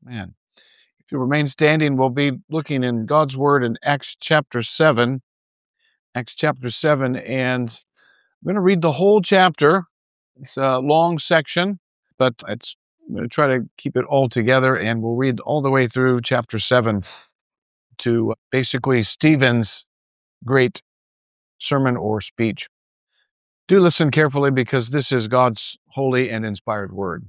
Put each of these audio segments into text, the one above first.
Man, if you remain standing, we'll be looking in God's Word in Acts chapter 7. Acts chapter 7, and I'm going to read the whole chapter. It's a long section, but I'm going to try to keep it all together, and we'll read all the way through chapter 7 to basically Stephen's great sermon or speech. Do listen carefully because this is God's holy and inspired word.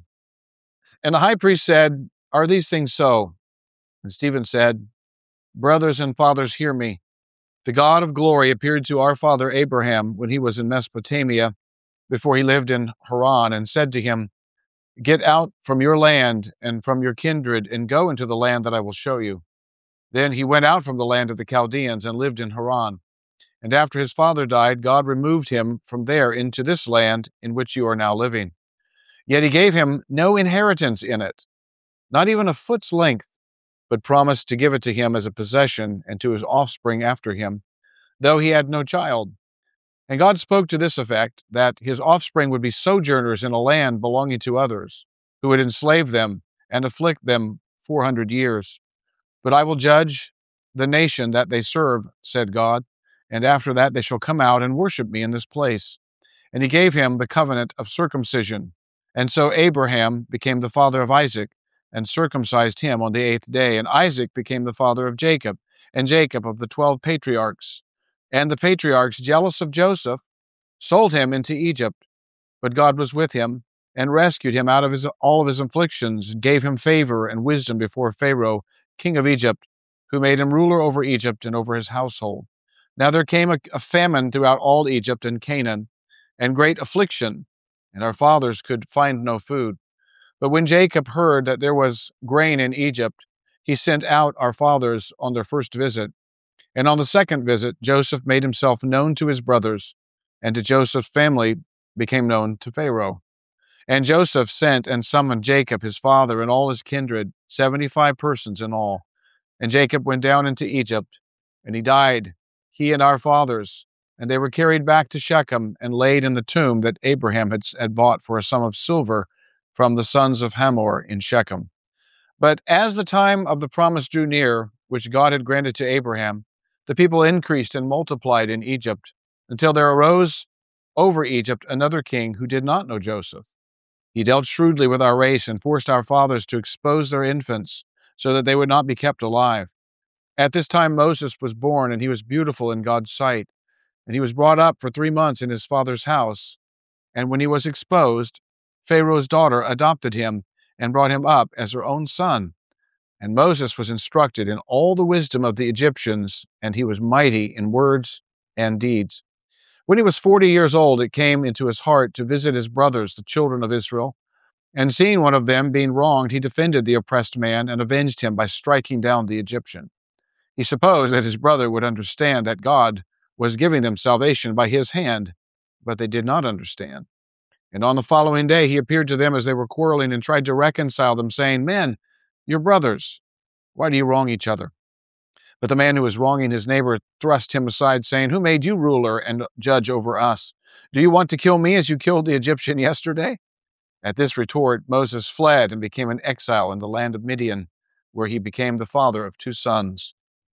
And the high priest said, "Are these things so?" And Stephen said, "Brothers and fathers, hear me. The God of glory appeared to our father Abraham when he was in Mesopotamia, before he lived in Haran, and said to him, 'Get out from your land and from your kindred and go into the land that I will show you.' Then he went out from the land of the Chaldeans and lived in Haran. And after his father died, God removed him from there into this land in which you are now living. Yet he gave him no inheritance in it, not even a foot's length, but promised to give it to him as a possession and to his offspring after him, though he had no child. And God spoke to this effect, that his offspring would be sojourners in a land belonging to others, who would enslave them and afflict them 400 years. But I will judge the nation that they serve, said God, and after that they shall come out and worship me in this place. And he gave him the covenant of circumcision. And so Abraham became the father of Isaac, and circumcised him on the 8th day. And Isaac became the father of Jacob, and Jacob of the 12 patriarchs. And the patriarchs, jealous of Joseph, sold him into Egypt. But God was with him, and rescued him out of all of his afflictions, and gave him favor and wisdom before Pharaoh, king of Egypt, who made him ruler over Egypt and over his household. Now there came a famine throughout all Egypt and Canaan, and great affliction, and our fathers could find no food. But when Jacob heard that there was grain in Egypt, he sent out our fathers on their first visit. And on the second visit, Joseph made himself known to his brothers, and to Joseph's family became known to Pharaoh. And Joseph sent and summoned Jacob, his father, and all his kindred, 75 persons in all. And Jacob went down into Egypt, and he died, he and our fathers, and they were carried back to Shechem and laid in the tomb that Abraham had bought for a sum of silver from the sons of Hamor in Shechem. But as the time of the promise drew near, which God had granted to Abraham, the people increased and multiplied in Egypt, until there arose over Egypt another king who did not know Joseph. He dealt shrewdly with our race and forced our fathers to expose their infants, so that they would not be kept alive. At this time Moses was born, and he was beautiful in God's sight. And he was brought up for 3 months in his father's house. And when he was exposed, Pharaoh's daughter adopted him and brought him up as her own son. And Moses was instructed in all the wisdom of the Egyptians, and he was mighty in words and deeds. When he was 40 years old, it came into his heart to visit his brothers, the children of Israel. And seeing one of them being wronged, he defended the oppressed man and avenged him by striking down the Egyptian. He supposed that his brother would understand that God was giving them salvation by his hand, but they did not understand. And on the following day he appeared to them as they were quarreling and tried to reconcile them, saying, "Men, you're brothers. Why do you wrong each other?" But the man who was wronging his neighbor thrust him aside, saying, "Who made you ruler and judge over us? Do you want to kill me as you killed the Egyptian yesterday?" At this retort, Moses fled and became an exile in the land of Midian, where he became the father of 2 sons.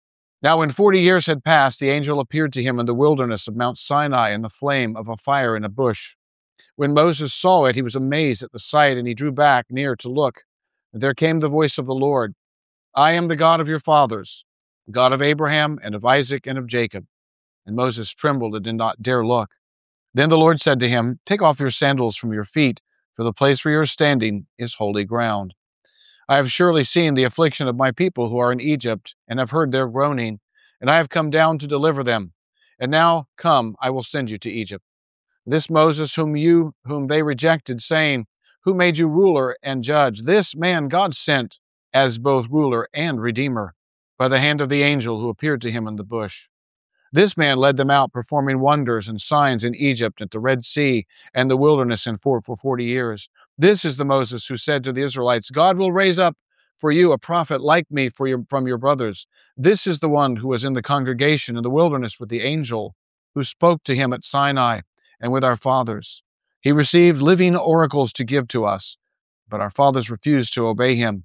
Now when 40 years had passed, the angel appeared to him in the wilderness of Mount Sinai in the flame of a fire in a bush. When Moses saw it, he was amazed at the sight, and he drew back near to look. And there came the voice of the Lord, "I am the God of your fathers, the God of Abraham and of Isaac and of Jacob." And Moses trembled and did not dare look. Then the Lord said to him, "Take off your sandals from your feet, for the place where you are standing is holy ground. I have surely seen the affliction of my people who are in Egypt, and have heard their groaning, and I have come down to deliver them. And now, come, I will send you to Egypt." This Moses whom they rejected, saying, "Who made you ruler and judge?" This man God sent as both ruler and redeemer, by the hand of the angel who appeared to him in the bush. This man led them out, performing wonders and signs in Egypt, at the Red Sea, and the wilderness for 40 years. This is the Moses who said to the Israelites, "God will raise up for you a prophet like me from your brothers." This is the one who was in the congregation in the wilderness with the angel, who spoke to him at Sinai and with our fathers. He received living oracles to give to us, but our fathers refused to obey him.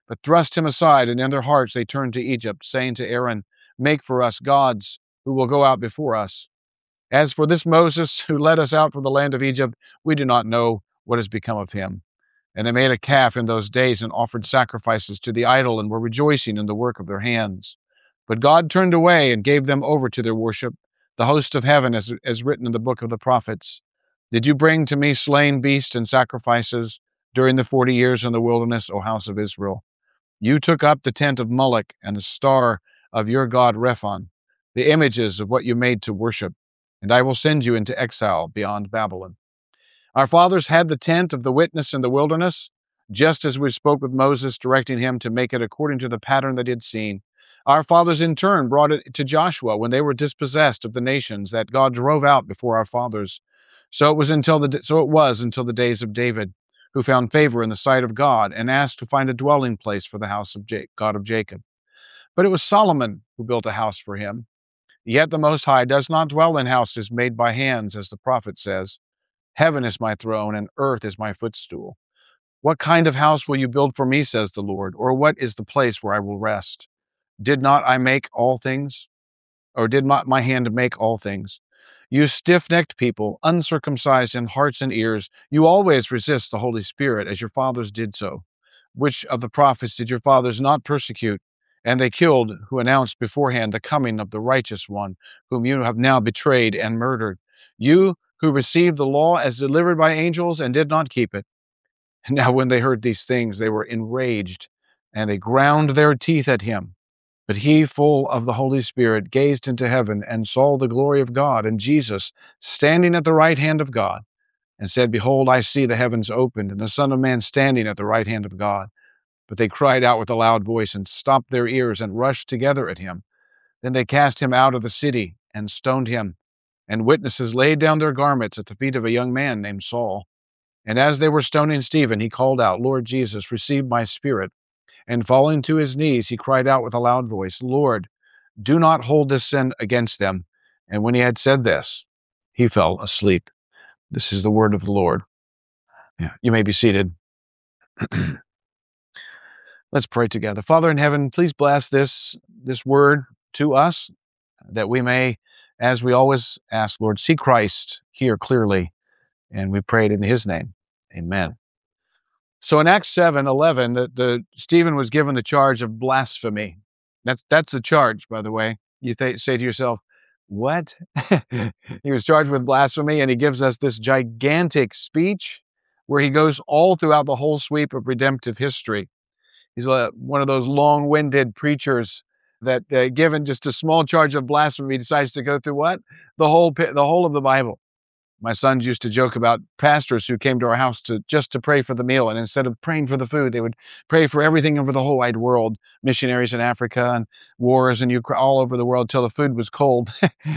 but thrust him aside, and in their hearts they turned to Egypt, saying to Aaron, "Make for us gods who will go out before us. As for this Moses who led us out from the land of Egypt, we do not know what has become of him." And they made a calf in those days and offered sacrifices to the idol and were rejoicing in the work of their hands. But God turned away and gave them over to their worship, the host of heaven, as written in the book of the prophets. "Did you bring to me slain beasts and sacrifices during the 40 years in the wilderness, O house of Israel? You took up the tent of Moloch and the star of your god Rephan, the images of what you made to worship, and I will send you into exile beyond Babylon." Our fathers had the tent of the witness in the wilderness, just as we spoke with Moses, directing him to make it according to the pattern that he had seen. Our fathers in turn brought it to Joshua when they were dispossessed of the nations that God drove out before our fathers. So it was until the days of David, who found favor in the sight of God and asked to find a dwelling place for the house of God of Jacob. But it was Solomon who built a house for him. Yet the Most High does not dwell in houses made by hands, as the prophet says. "Heaven is my throne, and earth is my footstool. What kind of house will you build for me, says the Lord, or what is the place where I will rest? Did not I make all things? Or did not my hand make all things? You stiff-necked people, uncircumcised in hearts and ears, you always resist the Holy Spirit, as your fathers did so. Which of the prophets did your fathers not persecute? And they killed who announced beforehand the coming of the righteous one, whom you have now betrayed and murdered. You who received the law as delivered by angels and did not keep it." And now when they heard these things, they were enraged, and they ground their teeth at him. But he, full of the Holy Spirit, gazed into heaven and saw the glory of God and Jesus standing at the right hand of God, and said, "Behold, I see the heavens opened, and the Son of Man standing at the right hand of God." But they cried out with a loud voice and stopped their ears and rushed together at him. Then they cast him out of the city and stoned him. And witnesses laid down their garments at the feet of a young man named Saul. And as they were stoning Stephen, he called out, "Lord Jesus, receive my spirit." And falling to his knees, he cried out with a loud voice, "Lord, do not hold this sin against them." And when he had said this, he fell asleep. This is the word of the Lord. Yeah, you may be seated. Let's pray together. Father in heaven, please bless this word to us, that we may, as we always ask, Lord, see Christ here clearly. And we pray it in his name. Amen. So in Acts 7:11, the Stephen was given the charge of blasphemy. That's the charge, by the way. You say to yourself, what? He was charged with blasphemy, and he gives us this gigantic speech where he goes all throughout the whole sweep of redemptive history. He's one of those long-winded preachers that, given just a small charge of blasphemy, decides to go through what? The whole of the Bible. My sons used to joke about pastors who came to our house just to pray for the meal, and instead of praying for the food, they would pray for everything over the whole wide world, missionaries in Africa and wars in Ukraine, all over the world, till the food was cold.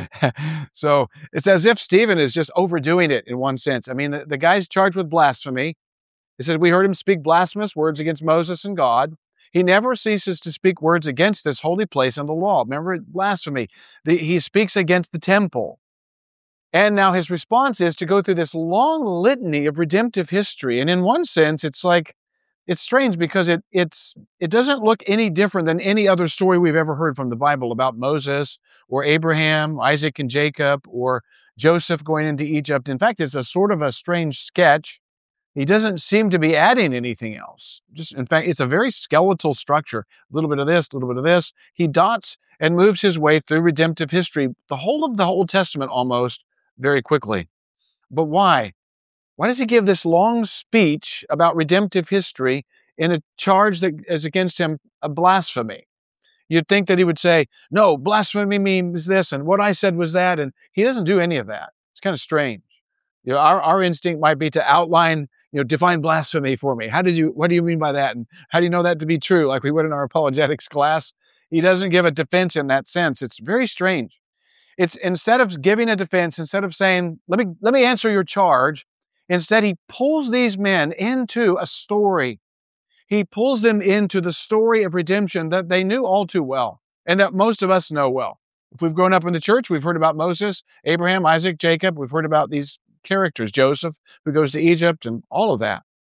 So it's as if Stephen is just overdoing it in one sense. I mean, the guy's charged with blasphemy. He said, we heard him speak blasphemous words against Moses and God. He never ceases to speak words against this holy place and the law. Remember, blasphemy. He speaks against the temple. And now his response is to go through this long litany of redemptive history. And in one sense, it's strange because it doesn't look any different than any other story we've ever heard from the Bible about Moses or Abraham, Isaac and Jacob, or Joseph going into Egypt. In fact, it's a sort of a strange sketch. He doesn't seem to be adding anything else. In fact, it's a very skeletal structure. A little bit of this, a little bit of this. He dots and moves his way through redemptive history, the whole of the Old Testament almost, very quickly. But why? Why does he give this long speech about redemptive history in a charge that is against him a blasphemy? You'd think that he would say, no, blasphemy means this, and what I said was that, and he doesn't do any of that. It's kind of strange. Our instinct might be to outline, define blasphemy for me. What do you mean by that? And how do you know that to be true? Like we would in our apologetics class. He doesn't give a defense in that sense. It's very strange. It's instead of giving a defense, instead of saying, let me answer your charge, instead he pulls these men into a story. He pulls them into the story of redemption that they knew all too well, and that most of us know well. If we've grown up in the church, we've heard about Moses, Abraham, Isaac, Jacob. We've heard about these characters, Joseph, who goes to Egypt, and all of that.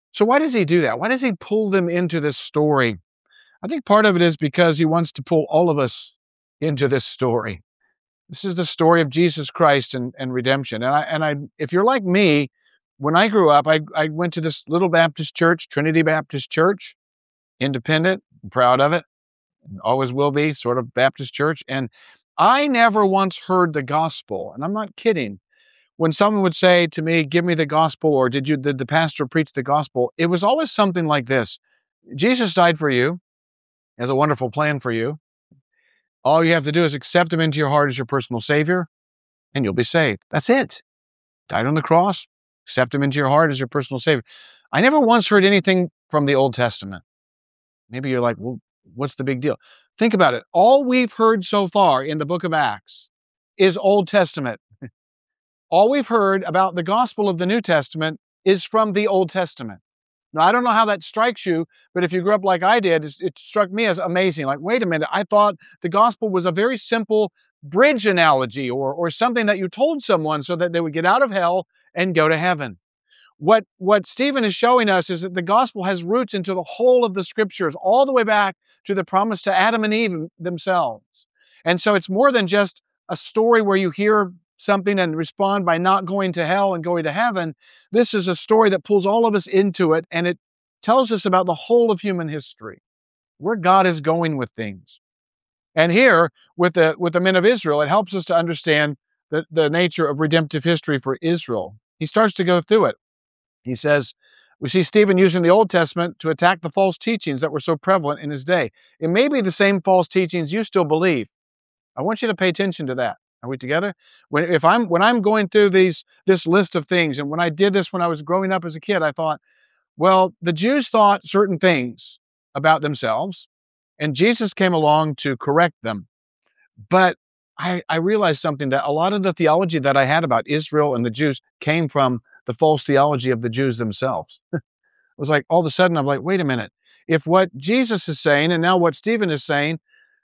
So why does he do that? Why does he pull them into this story? I think part of it is because he wants to pull all of us into this story. This is the story of Jesus Christ and redemption. If you're like me, when I grew up, I went to this little Baptist church, Trinity Baptist Church, independent, I'm proud of it, always will be, sort of Baptist church. And I never once heard the gospel, and I'm not kidding. When someone would say to me, "Give me the gospel," or did the pastor preach the gospel? It was always something like this: Jesus died for you, has a wonderful plan for you. All you have to do is accept him into your heart as your personal savior, and you'll be saved. That's it. Died on the cross, accept him into your heart as your personal savior. I never once heard anything from the Old Testament. Maybe you're like, well, what's the big deal? Think about it. All we've heard so far in the book of Acts is Old Testament. All we've heard about the gospel of the New Testament is from the Old Testament. Now, I don't know how that strikes you, but if you grew up like I did, it struck me as amazing. Like, wait a minute, I thought the gospel was a very simple bridge analogy or something that you told someone so that they would get out of hell and go to heaven. What Stephen is showing us is that the gospel has roots into the whole of the scriptures, all the way back to the promise to Adam and Eve themselves. And so it's more than just a story where you hear something and respond by not going to hell and going to heaven. This is a story that pulls all of us into it, and it tells us about the whole of human history, where God is going with things. And here, with the men of Israel, it helps us to understand the nature of redemptive history for Israel. He starts to go through it. He says, we see Stephen using the Old Testament to attack the false teachings that were so prevalent in his day. It may be the same false teachings you still believe. I want you to pay attention to that. Are we together? When I'm going through this list of things, and when I did this when I was growing up as a kid, I thought, well, the Jews thought certain things about themselves, and Jesus came along to correct them. But I realized something, that a lot of the theology that I had about Israel and the Jews came from the false theology of the Jews themselves. It was like, all of a sudden, I'm like, wait a minute. If what Jesus is saying, and now what Stephen is saying,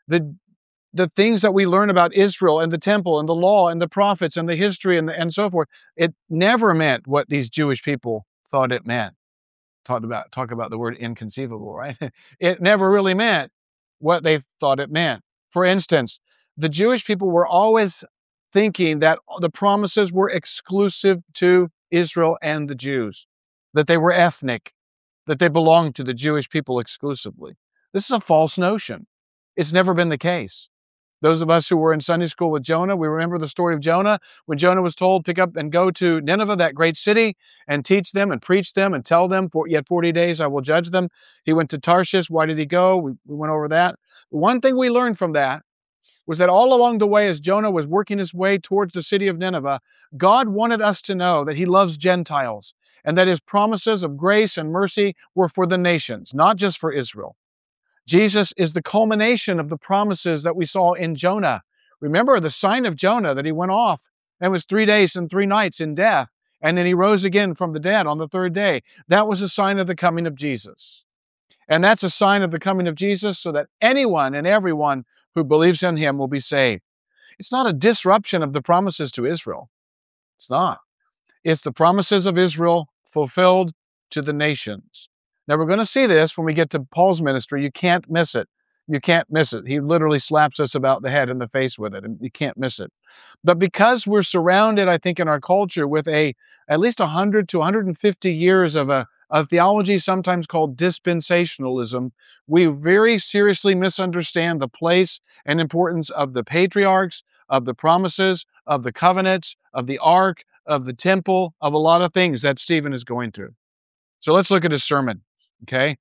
the things that we learn about Israel and the temple and the law and the prophets and the history and so forth, it never meant what these Jewish people thought it meant. Talk about the word inconceivable, right? It never really meant what they thought it meant. For instance, the Jewish people were always thinking that the promises were exclusive to Israel and the Jews, that they were ethnic, that they belonged to the Jewish people exclusively. This is a false notion. It's never been the case. Those of us who were in Sunday school with Jonah, we remember the story of Jonah. When Jonah was told, pick up and go to Nineveh, that great city, and teach them and preach them and tell them, yet 40 days I will judge them. He went to Tarshish. Why did he go? We went over that. One thing we learned from that was that all along the way, as Jonah was working his way towards the city of Nineveh, God wanted us to know that he loves Gentiles and that his promises of grace and mercy were for the nations, not just for Israel. Jesus is the culmination of the promises that we saw in Jonah. Remember the sign of Jonah, that he went off and was 3 days and 3 nights in death, and then he rose again from the dead on the third day. That was a sign of the coming of Jesus. And that's a sign of the coming of Jesus so that anyone and everyone who believes in him will be saved. It's not a disruption of the promises to Israel. It's not. It's the promises of Israel fulfilled to the nations. Now, we're going to see this when we get to Paul's ministry. You can't miss it. You can't miss it. He literally slaps us about the head and the face with it, and you can't miss it. But because we're surrounded, I think, in our culture with at least 100 to 150 years of a theology sometimes called dispensationalism, we very seriously misunderstand the place and importance of the patriarchs, of the promises, of the covenants, of the ark, of the temple, of a lot of things that Stephen is going through. So let's look at his sermon. Okay.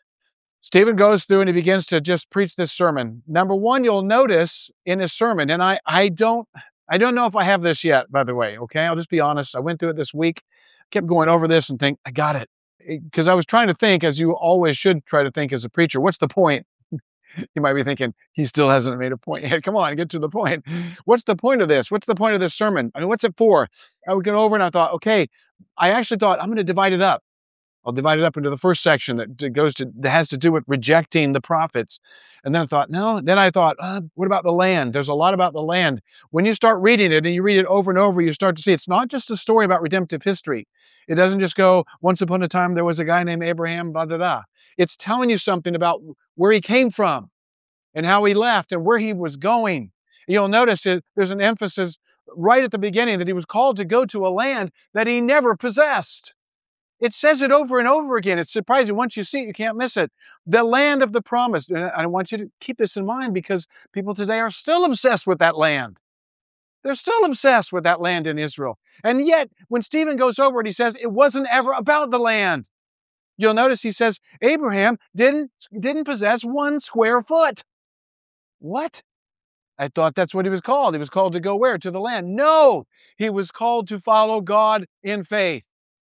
Stephen goes through and he begins to just preach this sermon. Number one, you'll notice in his sermon, and I don't know if I have this yet, by the way. Okay. I'll just be honest. I went through it this week, kept going over this and think, I got it. Because I was trying to think, as you always should try to think as a preacher, what's the point? You might be thinking, he still hasn't made a point yet. Come on, get to the point. What's the point of this? What's the point of this sermon? I mean, what's it for? I would get over and I thought, okay, I actually thought I'm going to divide it up. I'll divide it up into the first section that has to do with rejecting the prophets. And then I thought, what about the land? There's a lot about the land. When you start reading it and you read it over and over, you start to see it's not just a story about redemptive history. It doesn't just go, once upon a time there was a guy named Abraham, blah, blah, blah. It's telling you something about where he came from and how he left and where he was going. You'll notice there's an emphasis right at the beginning that he was called to go to a land that he never possessed. It says it over and over again. It's surprising. Once you see it, you can't miss it. The land of the promise. And I want you to keep this in mind because people today are still obsessed with that land. They're still obsessed with that land in Israel. And yet, when Stephen goes over it, he says it wasn't ever about the land. You'll notice he says Abraham didn't possess 1 square foot. What? I thought that's what he was called. He was called to go where? To the land. No, he was called to follow God in faith.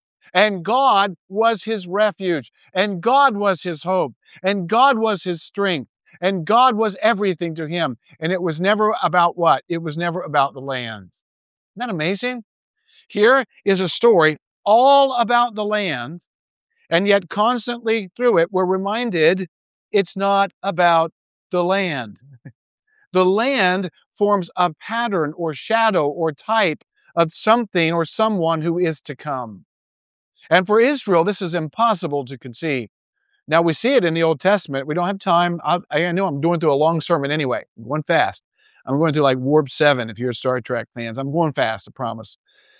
And God was his refuge. And God was his hope. And God was his strength. And God was everything to him. And it was never about what? It was never about the land. Isn't that amazing? Here is a story all about the land. And yet constantly through it, we're reminded it's not about the land. The land forms a pattern or shadow or type of something or someone who is to come. And for Israel, this is impossible to conceive. Now, we see it in the Old Testament. We don't have time. I know I'm going through a long sermon anyway. I'm going fast. I'm going through like Warp 7 if you're Star Trek fans. I'm going fast, I promise.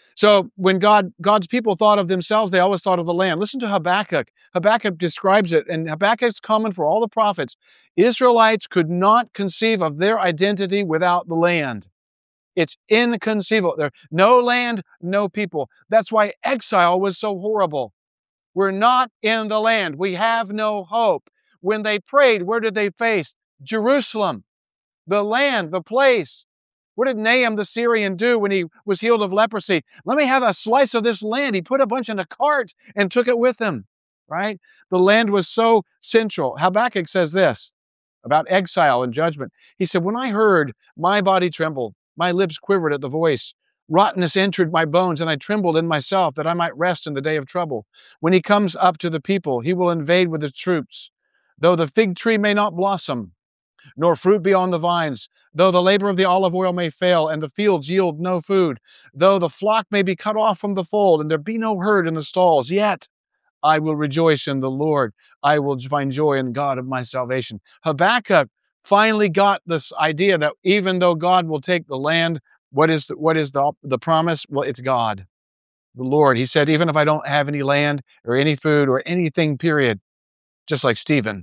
So when God's people thought of themselves, they always thought of the land. Listen to Habakkuk. Habakkuk describes it, and Habakkuk's common for all the prophets. Israelites could not conceive of their identity without the land. It's inconceivable. There, no land, no people. That's why exile was so horrible. We're not in the land. We have no hope. When they prayed, where did they face? Jerusalem, the land, the place. What did Nahum the Syrian do when he was healed of leprosy? Let me have a slice of this land. He put a bunch in a cart and took it with him, right? The land was so central. Habakkuk says this about exile and judgment. He said, when I heard, my body trembled. My lips quivered at the voice. Rottenness entered my bones, and I trembled in myself that I might rest in the day of trouble. When he comes up to the people, he will invade with his troops. Though the fig tree may not blossom, nor fruit be on the vines, though the labor of the olive oil may fail, and the fields yield no food, though the flock may be cut off from the fold, and there be no herd in the stalls, yet I will rejoice in the Lord. I will find joy in God of my salvation. Habakkuk finally got this idea that even though God will take the land, what is the promise? Well, it's God, the Lord. He said, even if I don't have any land or any food or anything, period, just like Stephen,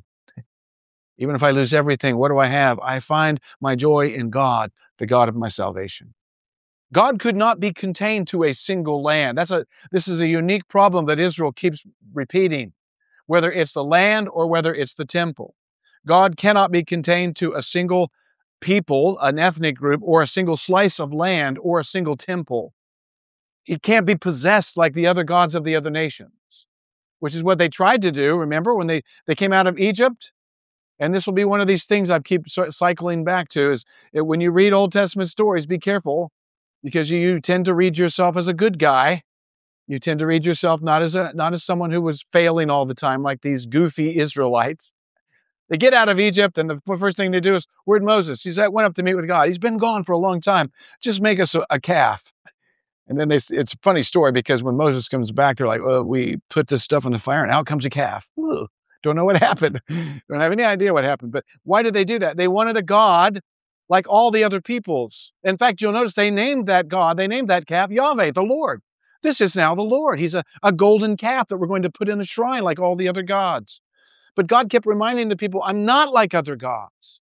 even if I lose everything, what do I have? I find my joy in God, the God of my salvation. God could not be contained to a single land. This is a unique problem that Israel keeps repeating, whether it's the land or whether it's the temple. God cannot be contained to a single people, an ethnic group, or a single slice of land, or a single temple. He can't be possessed like the other gods of the other nations, which is what they tried to do. Remember when they came out of Egypt? And this will be one of these things I keep cycling back to is when you read Old Testament stories, be careful because you tend to read yourself as a good guy. You tend to read yourself not as someone who was failing all the time like these goofy Israelites. They get out of Egypt, and the first thing they do is, where'd Moses? He went up to meet with God. He's been gone for a long time. Just make us a calf. And then it's a funny story because when Moses comes back, they're like, well, we put this stuff on the fire, and out comes a calf. Ooh, don't know what happened. Don't have any idea what happened. But why did they do that? They wanted a God like all the other peoples. In fact, you'll notice they named that God, they named that calf Yahweh, the Lord. This is now the Lord. He's a golden calf that we're going to put in the shrine like all the other gods. But God kept reminding the people, I'm not like other gods.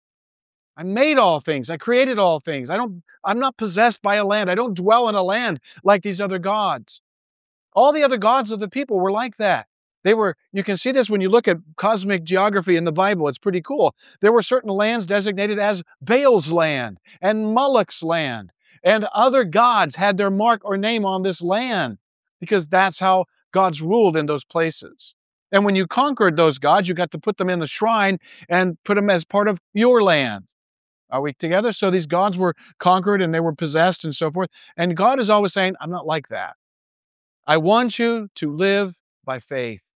I made all things. I created all things. I'm not possessed by a land. I don't dwell in a land like these other gods. All the other gods of the people were like that. You can see this when you look at cosmic geography in the Bible. It's pretty cool. There were certain lands designated as Baal's land and Moloch's land. And other gods had their mark or name on this land because that's how God's ruled in those places. And when you conquered those gods, you got to put them in the shrine and put them as part of your land. Are we together? So these gods were conquered and they were possessed and so forth. And God is always saying, I'm not like that. I want you to live by faith.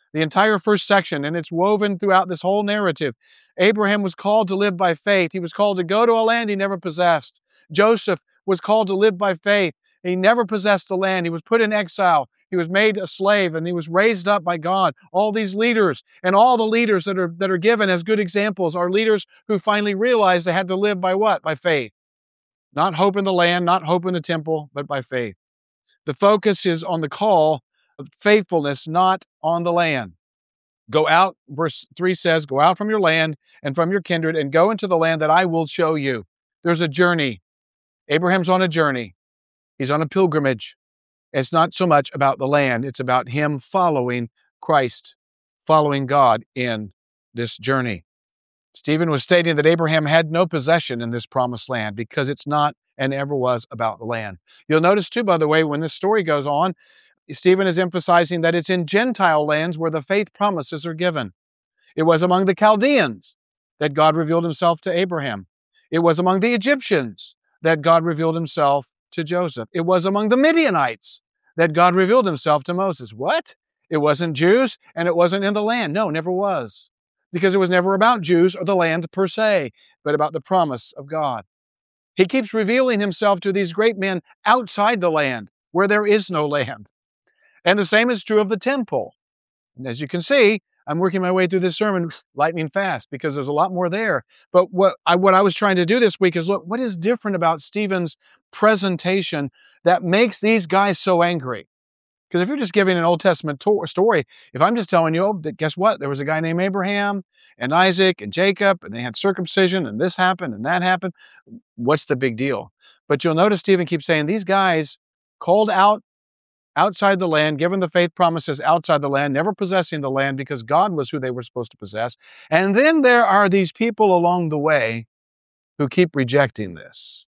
The entire first section, and it's woven throughout this whole narrative. Abraham was called to live by faith. He was called to go to a land he never possessed. Joseph was called to live by faith. He never possessed the land. He was put in exile. He was made a slave, and he was raised up by God. All these leaders and all the leaders that are given as good examples are leaders who finally realized they had to live by what? By faith. Not hope in the land, not hope in the temple, but by faith. The focus is on the call of faithfulness, not on the land. Go out, verse 3 says, go out from your land and from your kindred and go into the land that I will show you. There's a journey. Abraham's on a journey. He's on a pilgrimage. It's not so much about the land. It's about him following Christ, following God in this journey. Stephen was stating that Abraham had no possession in this promised land because it's not and ever was about the land. You'll notice too, by the way, when this story goes on, Stephen is emphasizing that it's in Gentile lands where the faith promises are given. It was among the Chaldeans that God revealed himself to Abraham. It was among the Egyptians that God revealed himself to Joseph. It was among the Midianites that God revealed himself to Moses. What? It wasn't Jews and it wasn't in the land. No, never was. Because it was never about Jews or the land per se, but about the promise of God. He keeps revealing himself to these great men outside the land, where there is no land. And the same is true of the temple. And as you can see, I'm working my way through this sermon lightning fast because there's a lot more there. But what I was trying to do this week is look, what is different about Stephen's presentation that makes these guys so angry? Because if you're just giving an Old Testament story, if I'm just telling you, oh, guess what? There was a guy named Abraham and Isaac and Jacob, and they had circumcision, and this happened and that happened, what's the big deal? But you'll notice Stephen keeps saying these guys called out outside the land, given the faith promises outside the land, never possessing the land because God was who they were supposed to possess. And then there are these people along the way who keep rejecting this.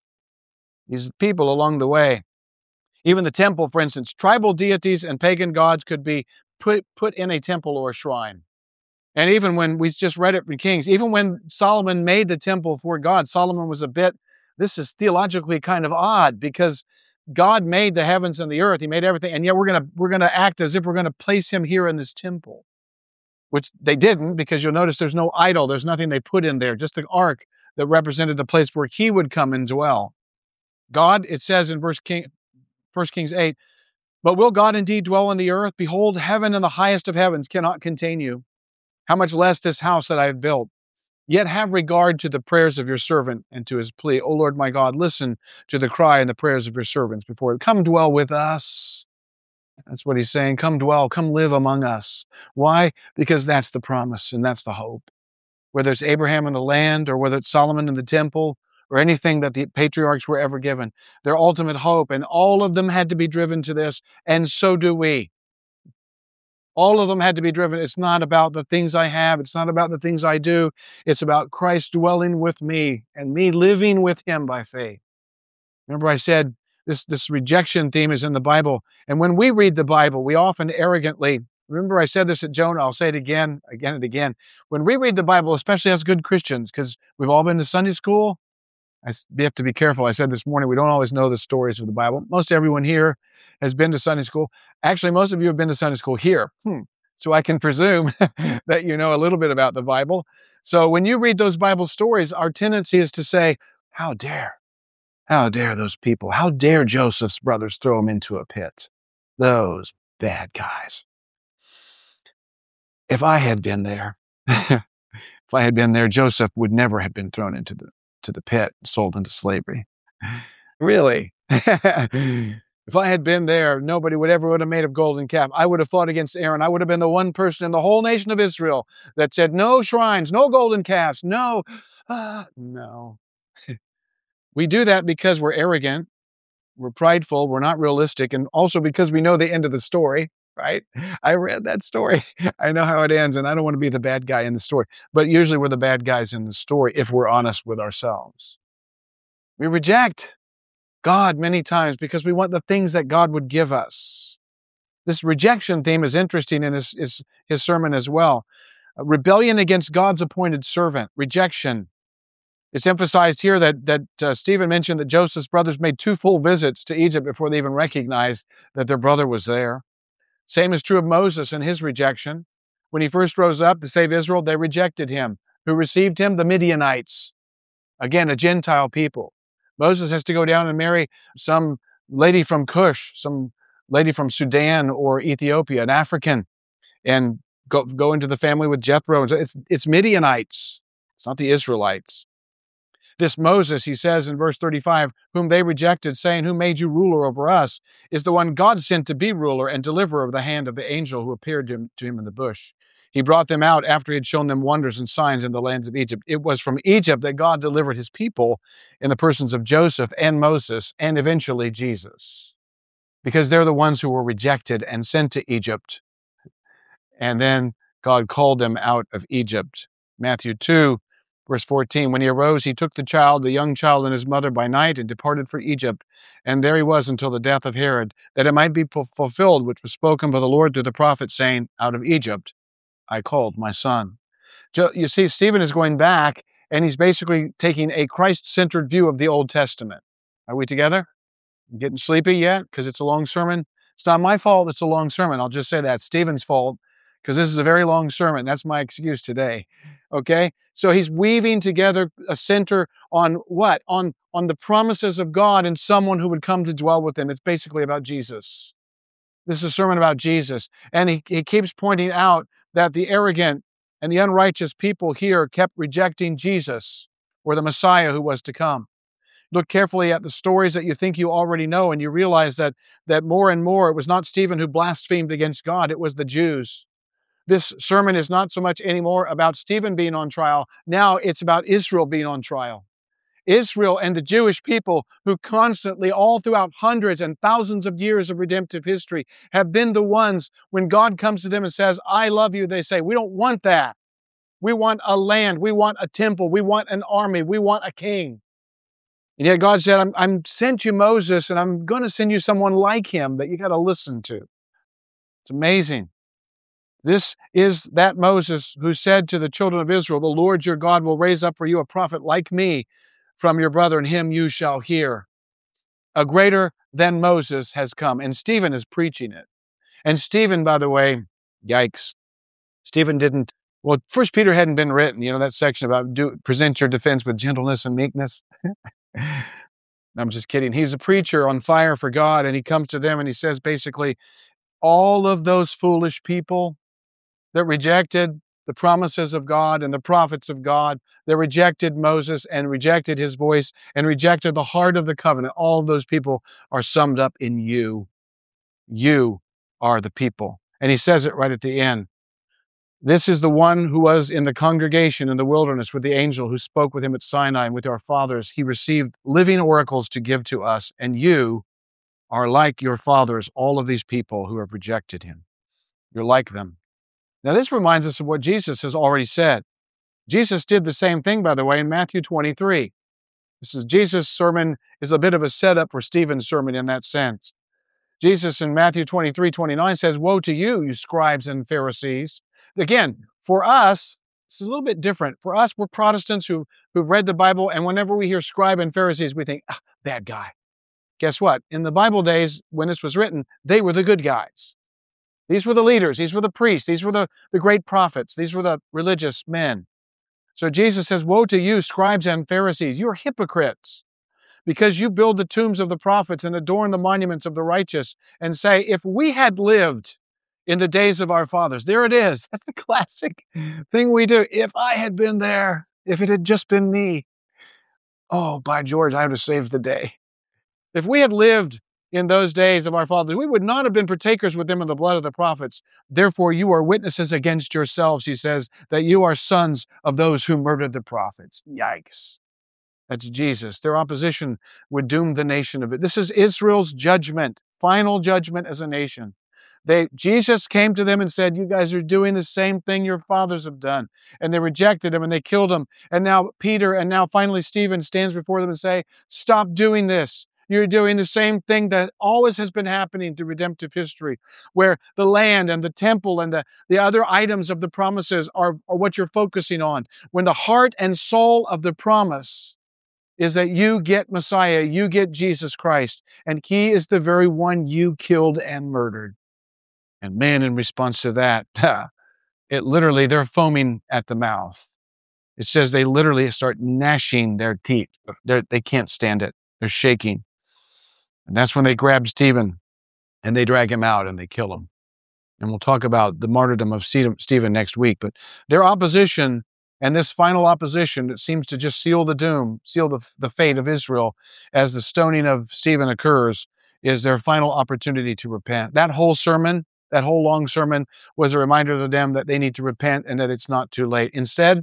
These people along the way. Even the temple, for instance, tribal deities and pagan gods could be put in a temple or a shrine. And even when we just read it from Kings, even when Solomon made the temple for God, Solomon was this is theologically kind of odd because God made the heavens and the earth. He made everything. And yet we're going to act as if we're going to place him here in this temple, which they didn't, because you'll notice there's no idol. There's nothing they put in there, just the ark that represented the place where he would come and dwell. God, it says in 1 Kings 8, but will God indeed dwell in the earth? Behold, heaven and the highest of heavens cannot contain you. How much less this house that I have built? Yet have regard to the prayers of your servant and to his plea. O Lord my God, listen to the cry and the prayers of your servants before it. Come dwell with us. That's what he's saying. Come dwell, come live among us. Why? Because that's the promise and that's the hope. Whether it's Abraham in the land or whether it's Solomon in the temple or anything that the patriarchs were ever given, their ultimate hope, and all of them had to be driven to this, and so do we. All of them had to be driven. It's not about the things I have. It's not about the things I do. It's about Christ dwelling with me and me living with him by faith. Remember I said this rejection theme is in the Bible. And when we read the Bible, we often arrogantly, remember I said this at Jonah, I'll say it again and again. When we read the Bible, especially as good Christians, because we've all been to Sunday school, we have to be careful. I said this morning, we don't always know the stories of the Bible. Most everyone here has been to Sunday school. Actually, most of you have been to Sunday school here. So I can presume that you know a little bit about the Bible. So when you read those Bible stories, our tendency is to say, how dare those people? How dare Joseph's brothers throw him into a pit? Those bad guys. If I had been there, Joseph would never have been thrown into the pit, sold into slavery. Really? If I had been there, nobody would have made a golden calf. I would have fought against Aaron. I would have been the one person in the whole nation of Israel that said, no shrines, no golden calves, no. No. We do that because we're arrogant, we're prideful, we're not realistic, and also because we know the end of the story, right? I read that story. I know how it ends, and I don't want to be the bad guy in the story. But usually we're the bad guys in the story if we're honest with ourselves. We reject God many times because we want the things that God would give us. This rejection theme is interesting in his sermon as well. Rebellion against God's appointed servant, rejection. It's emphasized here that Stephen mentioned that Joseph's brothers made 2 full visits to Egypt before they even recognized that their brother was there. Same is true of Moses and his rejection. When he first rose up to save Israel, they rejected him. Who received him? The Midianites. Again, a Gentile people. Moses has to go down and marry some lady from Cush, some lady from Sudan or Ethiopia, an African, and go into the family with Jethro. It's Midianites. It's not the Israelites. This Moses, he says in verse 35, whom they rejected, saying, who made you ruler over us, is the one God sent to be ruler and deliverer of the hand of the angel who appeared to him in the bush. He brought them out after he had shown them wonders and signs in the lands of Egypt. It was from Egypt that God delivered his people in the persons of Joseph and Moses and eventually Jesus, because they're the ones who were rejected and sent to Egypt. And then God called them out of Egypt. Matthew 2, verse 14, when he arose, he took the young child and his mother by night and departed for Egypt. And there he was until the death of Herod, that it might be fulfilled, which was spoken by the Lord through the prophet, saying, out of Egypt I called my son. You see, Stephen is going back, and he's basically taking a Christ-centered view of the Old Testament. Are we together? Getting sleepy yet? Because it's a long sermon? It's not my fault it's a long sermon. I'll just say that. It's Stephen's fault, because this is a very long sermon. That's my excuse today. Okay? So he's weaving together a center on what? On the promises of God and someone who would come to dwell with him. It's basically about Jesus. This is a sermon about Jesus. And he keeps pointing out that the arrogant and the unrighteous people here kept rejecting Jesus, or the Messiah who was to come. Look carefully at the stories that you think you already know, and you realize that more and more it was not Stephen who blasphemed against God, it was the Jews. This sermon is not so much anymore about Stephen being on trial. Now it's about Israel being on trial. Israel and the Jewish people who constantly, all throughout hundreds and thousands of years of redemptive history, have been the ones, when God comes to them and says, I love you, they say, we don't want that. We want a land. We want a temple. We want an army. We want a king. And yet God said, I'm sent you Moses, and I'm going to send you someone like him that you got to listen to. It's amazing. This is that Moses who said to the children of Israel, the Lord your God will raise up for you a prophet like me from your brother, and him you shall hear. A greater than Moses has come. And Stephen is preaching it. And Stephen, by the way, yikes, Stephen didn't, well, 1 Peter hadn't been written, that section about present your defense with gentleness and meekness. I'm just kidding. He's a preacher on fire for God, and he comes to them and he says basically, all of those foolish people that rejected the promises of God and the prophets of God, that rejected Moses and rejected his voice and rejected the heart of the covenant, all of those people are summed up in you. You are the people. And he says it right at the end. This is the one who was in the congregation in the wilderness with the angel who spoke with him at Sinai and with our fathers. He received living oracles to give to us, and you are like your fathers, all of these people who have rejected him. You're like them. Now, this reminds us of what Jesus has already said. Jesus did the same thing, by the way, in Matthew 23. Jesus' sermon is a bit of a setup for Stephen's sermon in that sense. Jesus in Matthew 23:29 says, woe to you, you scribes and Pharisees. Again, for us, it's a little bit different. For us, we're Protestants who've read the Bible, and whenever we hear scribe and Pharisees, we think, bad guy. Guess what? In the Bible days, when this was written, they were the good guys. These were the leaders. These were the priests. These were the great prophets. These were the religious men. So Jesus says, woe to you, scribes and Pharisees. You're hypocrites, because you build the tombs of the prophets and adorn the monuments of the righteous and say, if we had lived in the days of our fathers, there it is. That's the classic thing we do. If I had been there, if it had just been me, oh, by George, I would have saved the day. If we had lived in those days of our fathers, we would not have been partakers with them in the blood of the prophets. Therefore, you are witnesses against yourselves, he says, that you are sons of those who murdered the prophets. Yikes. That's Jesus. Their opposition would doom the nation of it. This is Israel's judgment, final judgment as a nation. Jesus came to them and said, you guys are doing the same thing your fathers have done. And they rejected him and they killed him. And now Peter and now finally Stephen stands before them and say, stop doing this. You're doing the same thing that always has been happening through redemptive history, where the land and the temple and the other items of the promises are what you're focusing on. When the heart and soul of the promise is that you get Messiah, you get Jesus Christ, and he is the very one you killed and murdered. And man, in response to that, they're foaming at the mouth. It says they literally start gnashing their teeth. They can't stand it. They're shaking. And that's when they grab Stephen and they drag him out and they kill him. And we'll talk about the martyrdom of Stephen next week. But their opposition and this final opposition that seems to just seal the fate of Israel as the stoning of Stephen occurs, is their final opportunity to repent. That whole long sermon was a reminder to them that they need to repent and that it's not too late. Instead,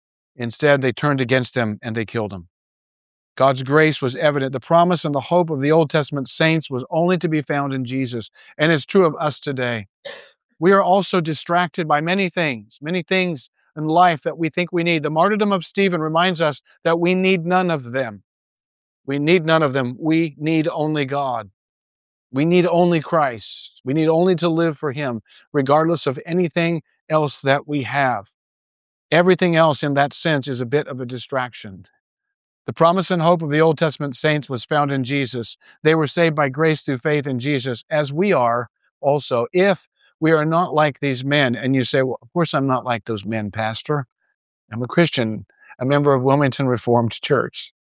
they turned against him and they killed him. God's grace was evident. The promise and the hope of the Old Testament saints was only to be found in Jesus. And it's true of us today. We are also distracted by many things in life that we think we need. The martyrdom of Stephen reminds us that we need none of them. We need none of them. We need only God. We need only Christ. We need only to live for Him, regardless of anything else that we have. Everything else in that sense is a bit of a distraction. The promise and hope of the Old Testament saints was found in Jesus. They were saved by grace through faith in Jesus, as we are also, if we are not like these men. And you say, well, of course I'm not like those men, Pastor. I'm a Christian, a member of Wilmington Reformed Church.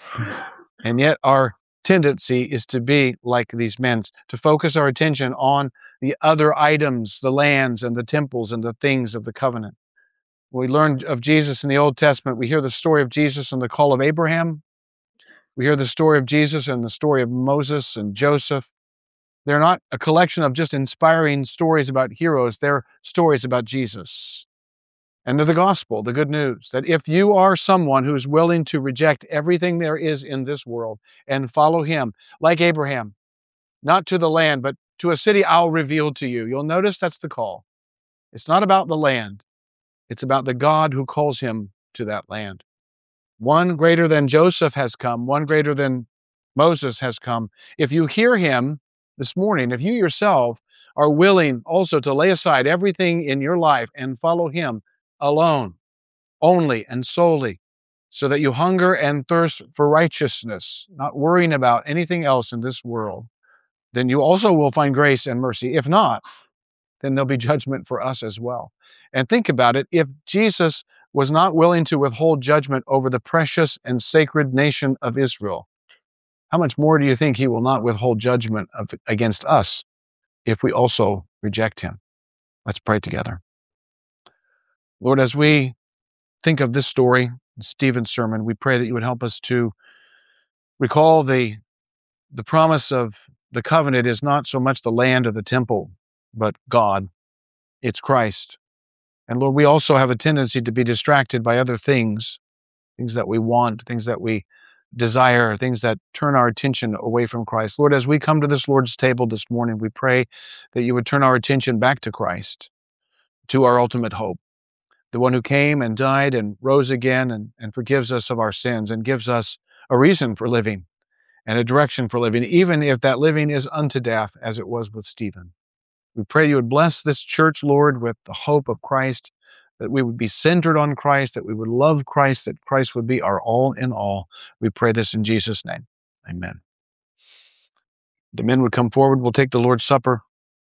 And yet our tendency is to be like these men, to focus our attention on the other items, the lands and the temples and the things of the covenant. We learn of Jesus in the Old Testament. We hear the story of Jesus and the call of Abraham. We hear the story of Jesus and the story of Moses and Joseph. They're not a collection of just inspiring stories about heroes. They're stories about Jesus. And they're the gospel, the good news, that if you are someone who's willing to reject everything there is in this world and follow Him, like Abraham, not to the land, but to a city I'll reveal to you. You'll notice that's the call. It's not about the land. It's about the God who calls him to that land. One greater than Joseph has come. One greater than Moses has come. If you hear Him this morning, if you yourself are willing also to lay aside everything in your life and follow Him alone, only and solely, so that you hunger and thirst for righteousness, not worrying about anything else in this world, then you also will find grace and mercy. If not, then there'll be judgment for us as well. And think about it, if Jesus was not willing to withhold judgment over the precious and sacred nation of Israel, how much more do you think He will not withhold judgment against us if we also reject Him? Let's pray together. Lord, as we think of this story, Stephen's sermon, we pray that You would help us to recall the promise of the covenant is not so much the land or the temple, but God. It's Christ. And Lord, we also have a tendency to be distracted by other things that we want, things that we desire, things that turn our attention away from Christ. Lord, as we come to this Lord's table this morning, we pray that You would turn our attention back to Christ, to our ultimate hope, the one who came and died and rose again and forgives us of our sins and gives us a reason for living and a direction for living, even if that living is unto death, as it was with Stephen. We pray You would bless this church, Lord, with the hope of Christ, that we would be centered on Christ, that we would love Christ, that Christ would be our all in all. We pray this in Jesus' name. Amen. The men would come forward. We'll take the Lord's Supper.